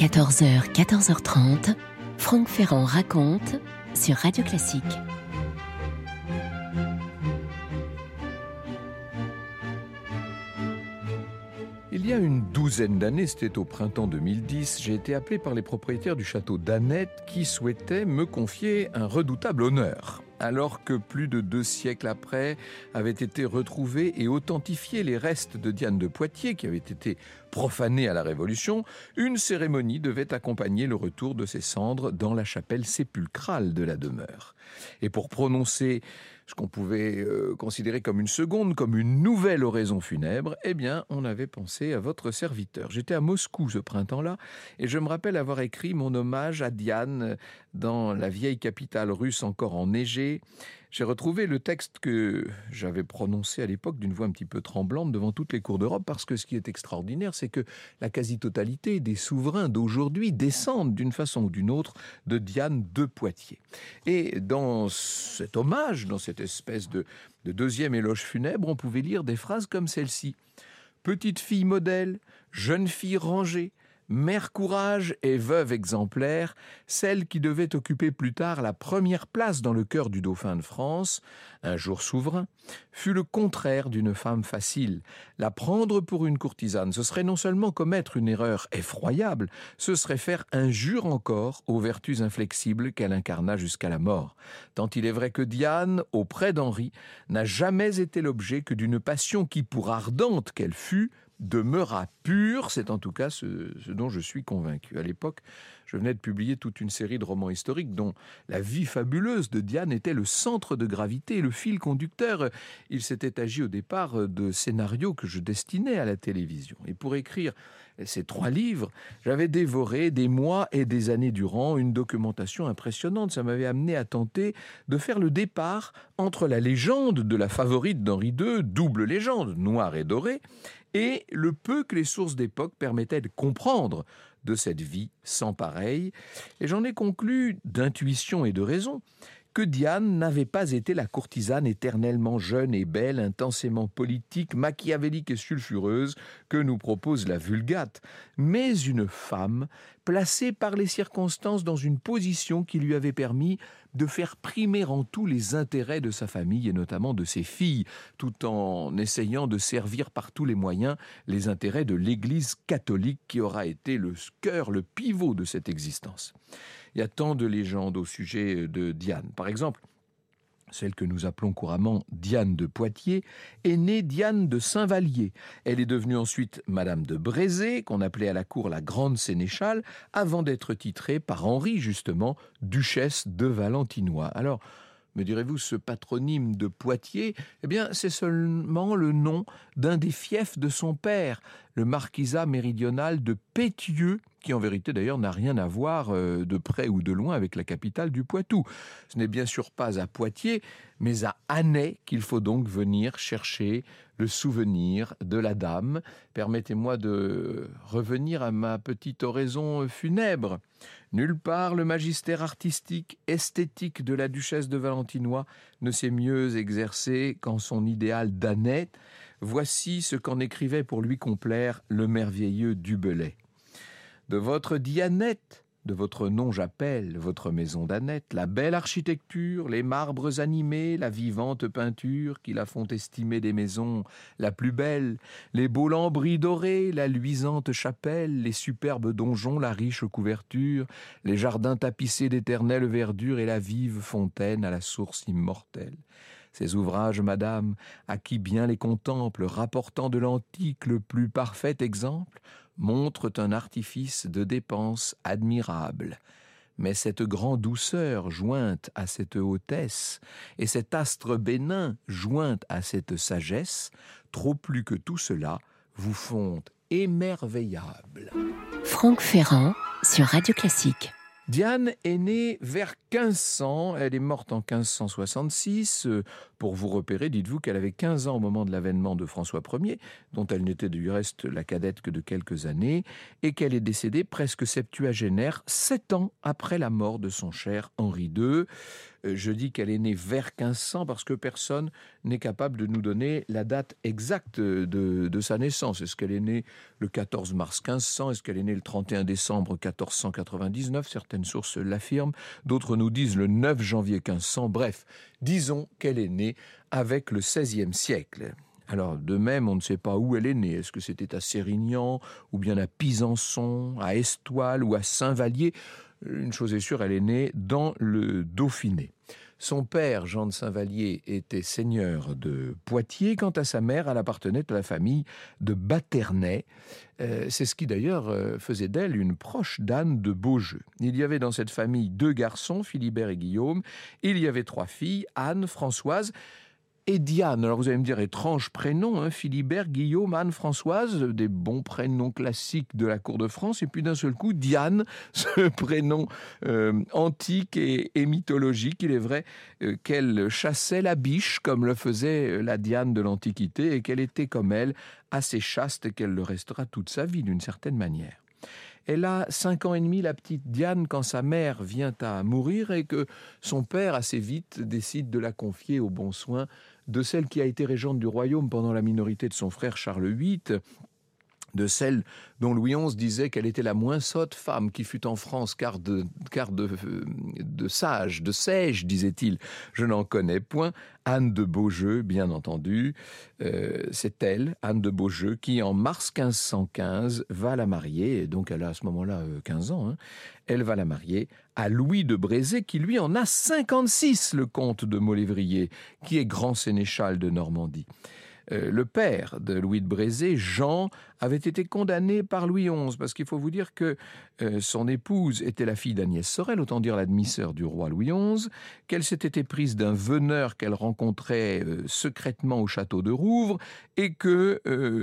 14h, 14h30, Franck Ferrand raconte sur Radio Classique. Il y a une douzaine d'années, c'était au printemps 2010, j'ai été appelé par les propriétaires du château d'Annette qui souhaitaient me confier un redoutable honneur. Alors que plus de 2 siècles après avaient été retrouvés et authentifiés les restes de Diane de Poitiers qui avaient été profanés à la Révolution, une cérémonie devait accompagner le retour de ses cendres dans la chapelle sépulcrale de la demeure. Et pour prononcer ce qu'on pouvait considérer comme une seconde, comme une nouvelle oraison funèbre, eh bien, on avait pensé à votre serviteur. J'étais à Moscou ce printemps-là et je me rappelle avoir écrit mon hommage à Diane dans la vieille capitale russe encore enneigée. J'ai retrouvé le texte que j'avais prononcé à l'époque d'une voix un petit peu tremblante devant toutes les cours d'Europe, parce que ce qui est extraordinaire, c'est que la quasi-totalité des souverains d'aujourd'hui descendent d'une façon ou d'une autre de Diane de Poitiers. Et dans cet hommage, dans cette espèce de deuxième éloge funèbre, on pouvait lire des phrases comme celle-ci. « Petite fille modèle, jeune fille rangée, mère courage et veuve exemplaire, celle qui devait occuper plus tard la première place dans le cœur du dauphin de France, un jour souverain, fut le contraire d'une femme facile. La prendre pour une courtisane, ce serait non seulement commettre une erreur effroyable, ce serait faire injure encore aux vertus inflexibles qu'elle incarna jusqu'à la mort. Tant il est vrai que Diane, auprès d'Henri, n'a jamais été l'objet que d'une passion qui, pour ardente qu'elle fût, demeura pure, c'est en tout cas ce dont je suis convaincu. À l'époque, je venais de publier toute une série de romans historiques dont la vie fabuleuse de Diane était le centre de gravité, le fil conducteur. Il s'était agi au départ de scénarios que je destinais à la télévision. Et pour écrire ces 3 livres, j'avais dévoré des mois et des années durant une documentation impressionnante. Ça m'avait amené à tenter de faire le départ entre la légende de la favorite d'Henri II, double légende, noire et dorée, et le peu que les sources d'époque permettaient de comprendre de cette vie sans pareil. Et j'en ai conclu, d'intuition et de raison, que Diane n'avait pas été la courtisane éternellement jeune et belle, intensément politique, machiavélique et sulfureuse que nous propose la Vulgate, mais une femme placée par les circonstances dans une position qui lui avait permis de faire primer en tout les intérêts de sa famille et notamment de ses filles, tout en essayant de servir par tous les moyens les intérêts de l'Église catholique qui aura été le cœur, le pivot de cette existence. Il y a tant de légendes au sujet de Diane. Par exemple, celle que nous appelons couramment Diane de Poitiers, est née Diane de Saint-Vallier. Elle est devenue ensuite Madame de Brézé, qu'on appelait à la cour la Grande Sénéchale, avant d'être titrée par Henri, justement, Duchesse de Valentinois. Alors, me direz-vous, ce patronyme de Poitiers, eh bien, c'est seulement le nom d'un des fiefs de son père, le marquisat méridional de Pétieux, qui en vérité d'ailleurs n'a rien à voir de près ou de loin avec la capitale du Poitou. Ce n'est bien sûr pas à Poitiers, mais à Annay qu'il faut donc venir chercher le souvenir de la dame. Permettez-moi de revenir à ma petite oraison funèbre. Nulle part le magistère artistique, esthétique de la duchesse de Valentinois ne s'est mieux exercé qu'en son idéal d'Annay. Voici ce qu'en écrivait pour lui complaire le merveilleux Du Bellay. De votre Dianette, de votre nom j'appelle votre maison d'Annette, la belle architecture, les marbres animés, la vivante peinture qui la font estimer des maisons la plus belle, les beaux lambris dorés, la luisante chapelle, les superbes donjons, la riche couverture, les jardins tapissés d'éternelle verdure et la vive fontaine à la source immortelle. Ces ouvrages, madame, à qui bien les contemple, rapportant de l'antique le plus parfait exemple, montrent un artifice de dépense admirable. Mais cette grande douceur jointe à cette hautesse, et cet astre bénin joint à cette sagesse, trop plus que tout cela, vous font émerveillable. Franck Ferrand sur Radio Classique. Diane est née vers 1500, elle est morte en 1566. Pour vous repérer, dites-vous qu'elle avait 15 ans au moment de l'avènement de François Ier, dont elle n'était du reste la cadette que de quelques années, et qu'elle est décédée presque septuagénaire, 7 ans après la mort de son cher Henri II. Je dis qu'elle est née vers 1500 parce que personne n'est capable de nous donner la date exacte de sa naissance. Est-ce qu'elle est née le 14 mars 1500? Est-ce qu'elle est née le 31 décembre 1499? Certaines sources l'affirment. D'autres nous disent le 9 janvier 1500. Bref, disons qu'elle est née avec le XVIe siècle. Alors, de même, on ne sait pas où elle est née. Est-ce que c'était à Sérignan, ou bien à Pisançon, à Estoile ou à Saint-Vallier? Une chose est sûre, elle est née dans le Dauphiné. Son père, Jean de Saint-Vallier, était seigneur de Poitiers. Quant à sa mère, elle appartenait à la famille de Batternay. C'est ce qui d'ailleurs faisait d'elle une proche d'Anne de Beaujeu. Il y avait dans cette famille 2 garçons, Philibert et Guillaume. Il y avait 3 filles, Anne, Françoise et Diane. Alors vous allez me dire, étrange prénom, hein, Philibert, Guillaume, Anne, Françoise, des bons prénoms classiques de la cour de France, et puis d'un seul coup, Diane, ce prénom antique et mythologique. Il est vrai qu'elle chassait la biche, comme le faisait la Diane de l'Antiquité, et qu'elle était comme elle, assez chaste, et qu'elle le restera toute sa vie, d'une certaine manière. Elle a 5 ans et demi, la petite Diane, quand sa mère vient à mourir et que son père, assez vite, décide de la confier aux bons soins de celle qui a été régente du royaume pendant la minorité de son frère Charles VIII, de celle dont Louis XI disait qu'elle était la moins sotte femme qui fut en France, car de sage, de sage, disait-il. Je n'en connais point. Anne de Beaujeu, bien entendu. C'est elle, Anne de Beaujeu, qui en mars 1515 va la marier, et donc elle a à ce moment-là 15 ans, hein, elle va la marier à Louis de Brézé, qui lui en a 56, le comte de Molévrier, qui est grand sénéchal de Normandie. Le père de Louis de Brézé, Jean, avait été condamné par Louis XI, parce qu'il faut vous dire que son épouse était la fille d'Agnès Sorel, autant dire la demi-sœur du roi Louis XI, qu'elle s'était éprise d'un veneur qu'elle rencontrait secrètement au château de Rouvres, et que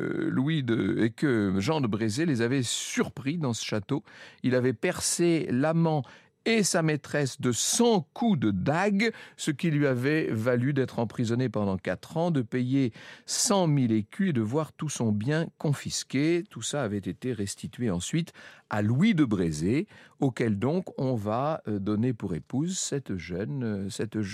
Jean de Brézé les avait surpris dans ce château. Il avait percé l'amant et sa maîtresse de 100 coups de dague, ce qui lui avait valu d'être emprisonné pendant 4 ans, de payer 100 000 écus et de voir tout son bien confisqué. Tout ça avait été restitué ensuite à Louis de Brézé, auquel donc on va donner pour épouse cette jeune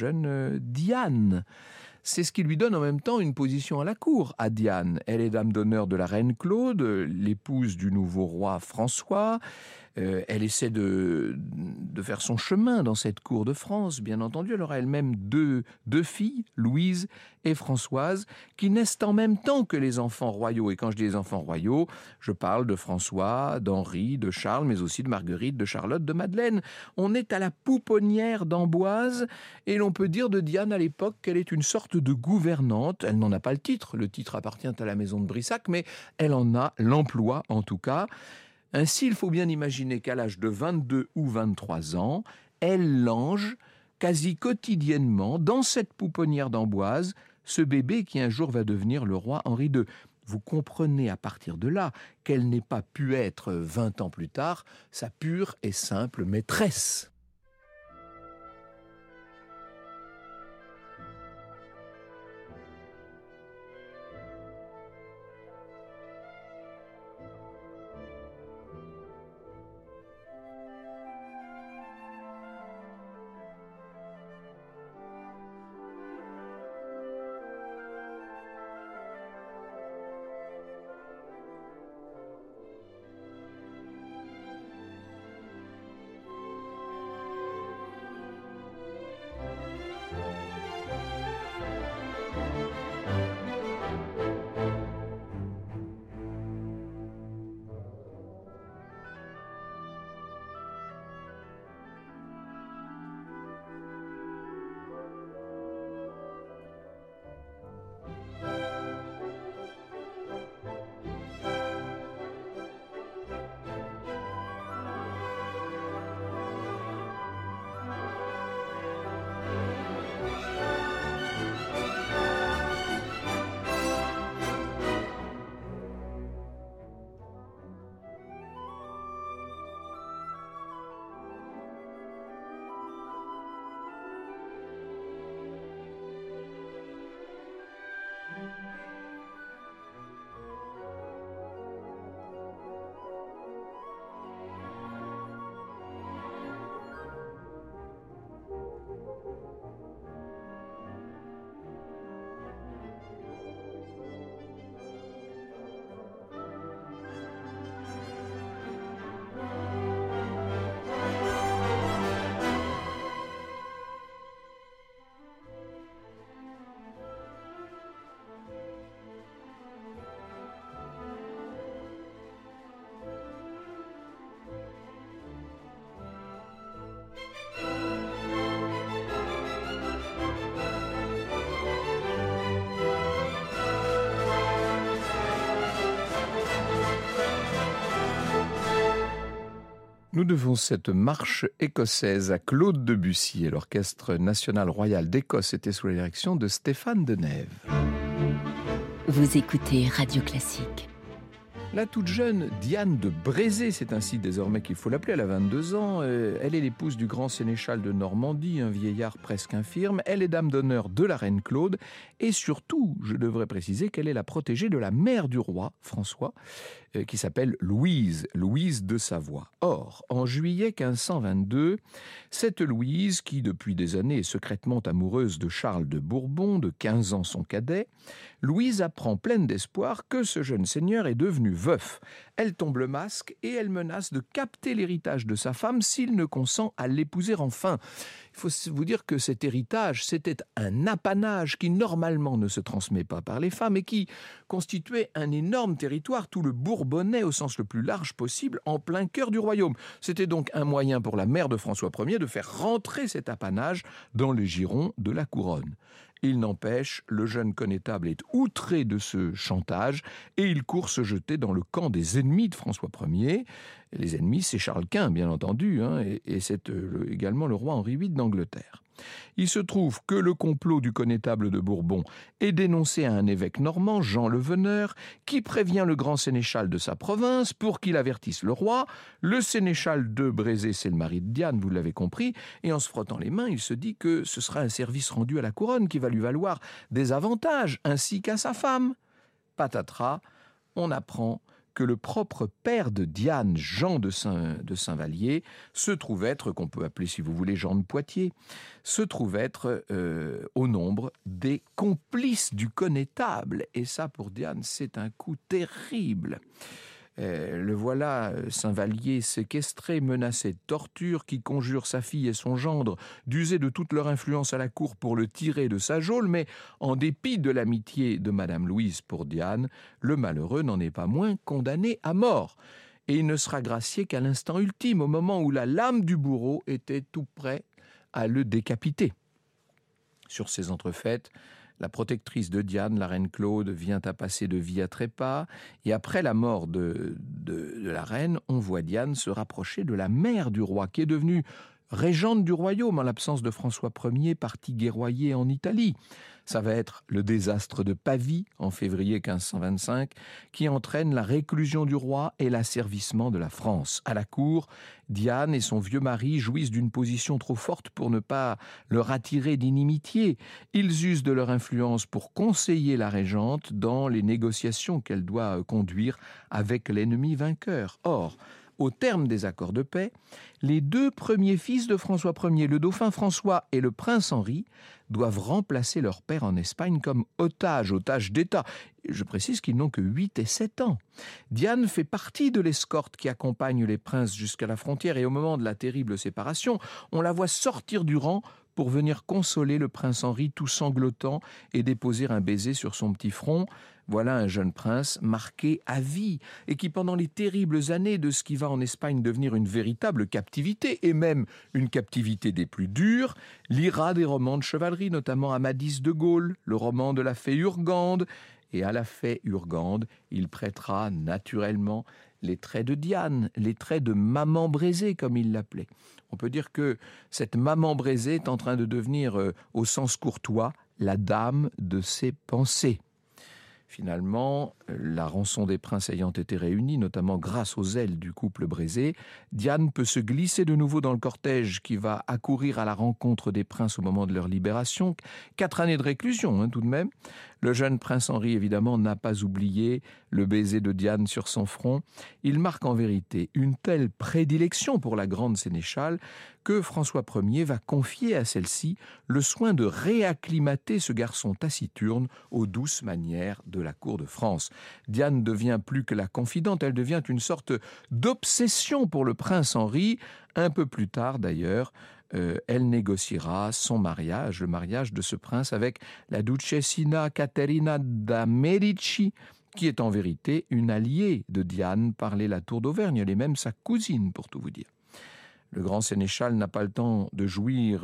Diane. C'est ce qui lui donne en même temps une position à la cour, à Diane. Elle est dame d'honneur de la reine Claude, l'épouse du nouveau roi François. Elle essaie de faire son chemin dans cette cour de France, bien entendu. Elle aura elle-même deux filles, Louise et Françoise, qui naissent en même temps que les enfants royaux. Et quand je dis les enfants royaux, je parle de François, d'Henri, de Charles, mais aussi de Marguerite, de Charlotte, de Madeleine. On est à la pouponnière d'Amboise, et l'on peut dire de Diane à l'époque qu'elle est une sorte de gouvernante. Elle n'en a pas le titre appartient à la maison de Brissac, mais elle en a l'emploi en tout cas. Ainsi, il faut bien imaginer qu'à l'âge de 22 ou 23 ans, elle lange quasi quotidiennement dans cette pouponnière d'Amboise ce bébé qui un jour va devenir le roi Henri II. Vous comprenez à partir de là qu'elle n'ait pas pu être 20 ans plus tard sa pure et simple maîtresse. Nous devons cette marche écossaise à Claude Debussy et l'Orchestre national royal d'Écosse était sous la direction de Stéphane Denève. Vous écoutez Radio Classique. La toute jeune Diane de Brézé, c'est ainsi désormais qu'il faut l'appeler, elle a 22 ans. Elle est l'épouse du grand sénéchal de Normandie, un vieillard presque infirme. Elle est dame d'honneur de la reine Claude. Et surtout, je devrais préciser qu'elle est la protégée de la mère du roi, François, qui s'appelle Louise de Savoie. Or, en juillet 1522, cette Louise, qui depuis des années est secrètement amoureuse de Charles de Bourbon, de 15 ans son cadet, Louise apprend pleine d'espoir que ce jeune seigneur est devenu veuf. Elle tombe le masque et elle menace de capter l'héritage de sa femme s'il ne consent à l'épouser enfin. Il faut vous dire que cet héritage, c'était un apanage qui normalement ne se transmet pas par les femmes et qui constituait un énorme territoire, tout le Bourbonnais au sens le plus large possible, en plein cœur du royaume. C'était donc un moyen pour la mère de François Ier de faire rentrer cet apanage dans les girons de la couronne. Il n'empêche, le jeune connétable est outré de ce chantage et il court se jeter dans le camp des ennemis de François Ier. Les ennemis, c'est Charles Quint, bien entendu, et c'est également le roi Henri VIII d'Angleterre. Il se trouve que le complot du connétable de Bourbon est dénoncé à un évêque normand, Jean le Veneur, qui prévient le grand sénéchal de sa province pour qu'il avertisse le roi. Le sénéchal de Brézé, c'est le mari de Diane, vous l'avez compris, et en se frottant les mains, il se dit que ce sera un service rendu à la couronne qui va lui valoir des avantages, ainsi qu'à sa femme. Patatras, on apprend que le propre père de Diane, Jean de Saint-Vallier, se trouve être, qu'on peut appeler si vous voulez Jean de Poitiers, se trouve être au nombre des complices du connétable. Et ça, pour Diane, c'est un coup terrible. Le voilà, Saint-Vallier, séquestré, menacé de torture, qui conjure sa fille et son gendre d'user de toute leur influence à la cour pour le tirer de sa geôle, mais en dépit de l'amitié de Madame Louise pour Diane, le malheureux n'en est pas moins condamné à mort. Et il ne sera gracié qu'à l'instant ultime, au moment où la lame du bourreau était tout prêt à le décapiter. Sur ces entrefaites, la protectrice de Diane, la reine Claude, vient à passer de vie à trépas. Et après la mort de la reine, on voit Diane se rapprocher de la mère du roi, qui est devenue régente du royaume en l'absence de François Ier, parti guerroyer en Italie. Ça va être le désastre de Pavie en février 1525 qui entraîne la réclusion du roi et l'asservissement de la France. À la cour, Diane et son vieux mari jouissent d'une position trop forte pour ne pas leur attirer d'inimitié. Ils usent de leur influence pour conseiller la régente dans les négociations qu'elle doit conduire avec l'ennemi vainqueur. Or, au terme des accords de paix, les deux premiers fils de François Ier, le dauphin François et le prince Henri, doivent remplacer leur père en Espagne comme otages d'État. Je précise qu'ils n'ont que 8 et 7 ans. Diane fait partie de l'escorte qui accompagne les princes jusqu'à la frontière et au moment de la terrible séparation, on la voit sortir du rang pour venir consoler le prince Henri tout sanglotant et déposer un baiser sur son petit front. Voilà un jeune prince marqué à vie et qui, pendant les terribles années de ce qui va en Espagne devenir une véritable captivité, et même une captivité des plus dures, lira des romans de chevalerie, notamment Amadis de Gaulle, le roman de la fée Urgande. Et à la fée Urgande, il prêtera naturellement les traits de Diane, les traits de maman Brézé, comme il l'appelait. On peut dire que cette maman Brézé est en train de devenir, au sens courtois, la dame de ses pensées. Finalement, la rançon des princes ayant été réunie, notamment grâce aux ailes du couple Brézé, Diane peut se glisser de nouveau dans le cortège qui va accourir à la rencontre des princes au moment de leur libération. 4 années de réclusion, tout de même. Le jeune prince Henri, évidemment, n'a pas oublié le baiser de Diane sur son front. Il marque en vérité une telle prédilection pour la grande sénéchale que François Ier va confier à celle-ci le soin de réacclimater ce garçon taciturne aux douces manières de la cour de France. Diane devient plus que la confidente, elle devient une sorte d'obsession pour le prince Henri. Un peu plus tard d'ailleurs, elle négociera son mariage, le mariage de ce prince avec la Duchessina Caterina da Medici, qui est en vérité une alliée de Diane par les Latour d'Auvergne, elle est même sa cousine pour tout vous dire. Le grand sénéchal n'a pas le temps de jouir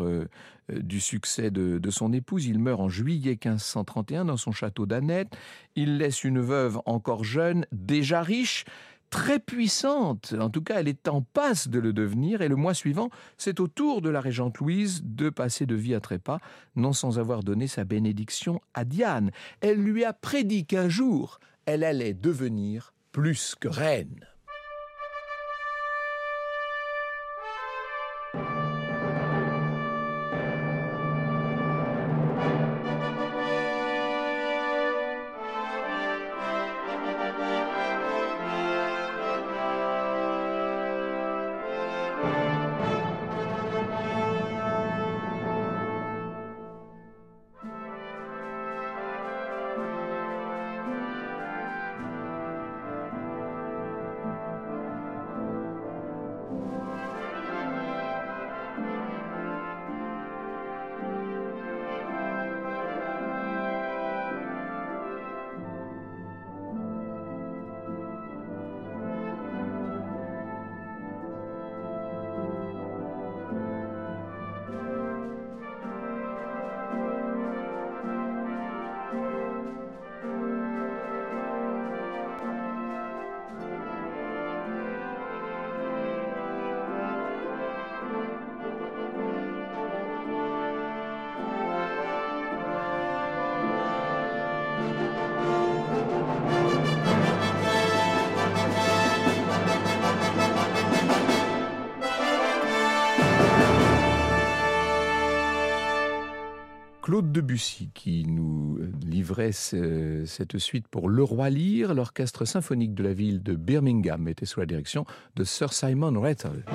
du succès de son épouse. Il meurt en juillet 1531 dans son château d'Annette. Il laisse une veuve encore jeune, déjà riche, très puissante. En tout cas, elle est en passe de le devenir. Et le mois suivant, c'est au tour de la régente Louise de passer de vie à trépas, non sans avoir donné sa bénédiction à Diane. Elle lui a prédit qu'un jour, elle allait devenir plus que reine. Claude Debussy qui nous livrait cette suite pour Le Roi Lear. L'orchestre symphonique de la ville de Birmingham était sous la direction de Sir Simon Rattle.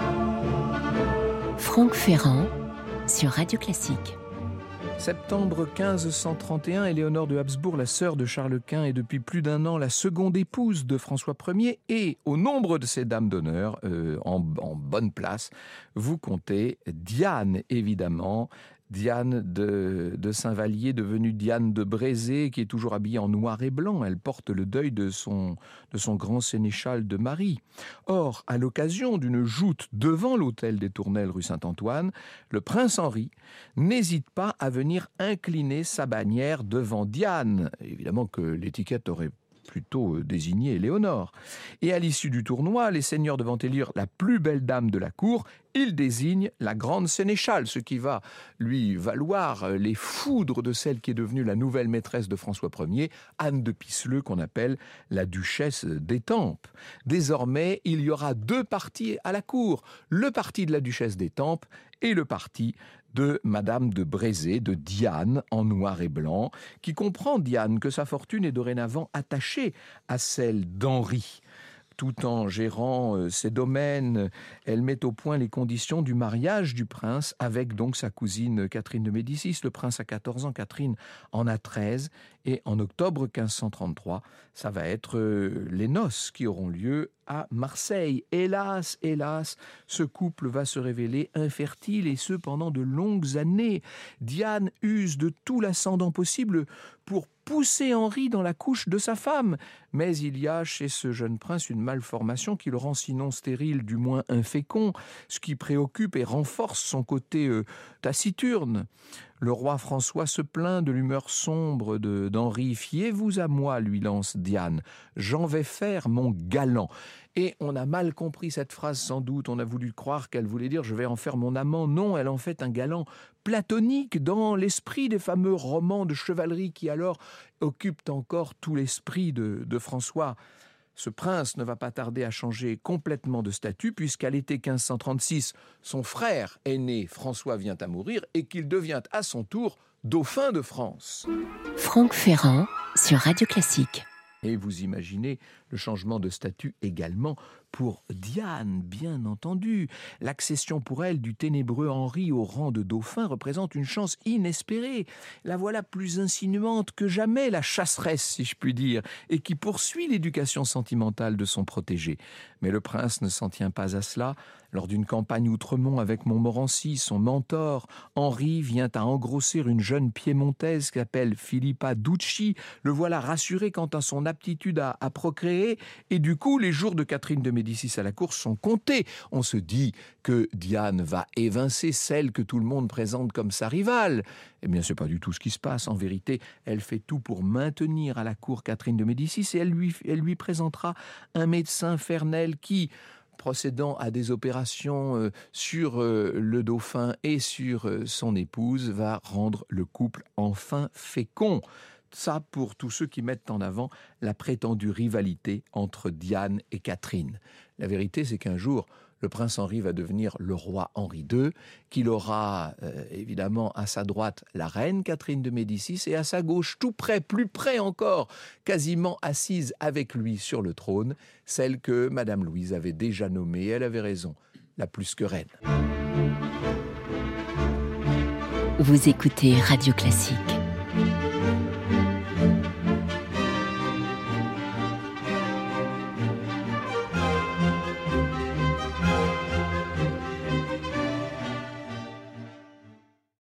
Franck Ferrand sur Radio Classique. Septembre 1531, Éléonore de Habsbourg, la sœur de Charles Quint, est depuis plus d'un an la seconde épouse de François Ier. Et au nombre de ces dames d'honneur, en bonne place, vous comptez Diane, évidemment. Diane de Saint-Vallier, devenue Diane de Brézé, qui est toujours habillée en noir et blanc. Elle porte le deuil de son grand sénéchal de Marie. Or, à l'occasion d'une joute devant l'hôtel des Tournelles rue Saint-Antoine, le prince Henri n'hésite pas à venir incliner sa bannière devant Diane. Évidemment que l'étiquette aurait plutôt désigné Éléonore. Et à l'issue du tournoi, les seigneurs devant élire la plus belle dame de la cour, il désigne la grande sénéchale, ce qui va lui valoir les foudres de celle qui est devenue la nouvelle maîtresse de François Ier, Anne de Pisseleu, qu'on appelle la duchesse d'Étampes. Désormais, il y aura deux partis à la cour, le parti de la duchesse d'Étampes et le parti de Madame de Brézé, de Diane, en noir et blanc, qui comprend, Diane, que sa fortune est dorénavant attachée à celle d'Henri. Tout en gérant ses domaines, elle met au point les conditions du mariage du prince avec donc sa cousine Catherine de Médicis. Le prince a 14 ans, Catherine en a 13. Et en octobre 1533, ça va être les noces qui auront lieu à Marseille. Hélas, hélas, ce couple va se révéler infertile et ce pendant de longues années. Diane use de tout l'ascendant possible pour pousser Henri dans la couche de sa femme. Mais il y a chez ce jeune prince une malformation qui le rend sinon stérile, du moins infécond, ce qui préoccupe et renforce son côté taciturne. Le roi François se plaint de l'humeur sombre d'Henri. « Fiez-vous à moi », lui lance Diane, « j'en vais faire mon galant ». Et on a mal compris cette phrase sans doute, on a voulu croire qu'elle voulait dire « je vais en faire mon amant ». Non, elle en fait un galant platonique dans l'esprit des fameux romans de chevalerie qui alors occupent encore tout l'esprit de François. Ce prince ne va pas tarder à changer complètement de statut puisqu'à l'été 1536, son frère aîné François vient à mourir et qu'il devient à son tour dauphin de France. Franck Ferrand sur Radio Classique. Et vous imaginez le changement de statut également pour Diane, bien entendu. L'accession pour elle du ténébreux Henri au rang de dauphin représente une chance inespérée. La voilà plus insinuante que jamais, la chasseresse, si je puis dire, et qui poursuit l'éducation sentimentale de son protégé. Mais le prince ne s'en tient pas à cela. Lors d'une campagne outremont avec Montmorency, son mentor, Henri vient à engrosser une jeune piémontaise qu'appelle Filippa Ducci. Le voilà rassuré quant à son aptitude à procréer, et du coup, les jours de Catherine de Médicis à la cour sont comptés. On se dit que Diane va évincer celle que tout le monde présente comme sa rivale. Eh bien, c'est pas du tout ce qui se passe. En vérité, elle fait tout pour maintenir à la cour Catherine de Médicis et elle lui présentera un médecin Fernel qui, procédant à des opérations sur le dauphin et sur son épouse, va rendre le couple enfin fécond. Ça pour tous ceux qui mettent en avant la prétendue rivalité entre Diane et Catherine. La vérité, c'est qu'un jour, le prince Henri va devenir le roi Henri II, qu'il aura évidemment à sa droite la reine Catherine de Médicis et à sa gauche, tout près, plus près encore, quasiment assise avec lui sur le trône, celle que Madame Louise avait déjà nommée, et elle avait raison, la plus que reine. Vous écoutez Radio Classique.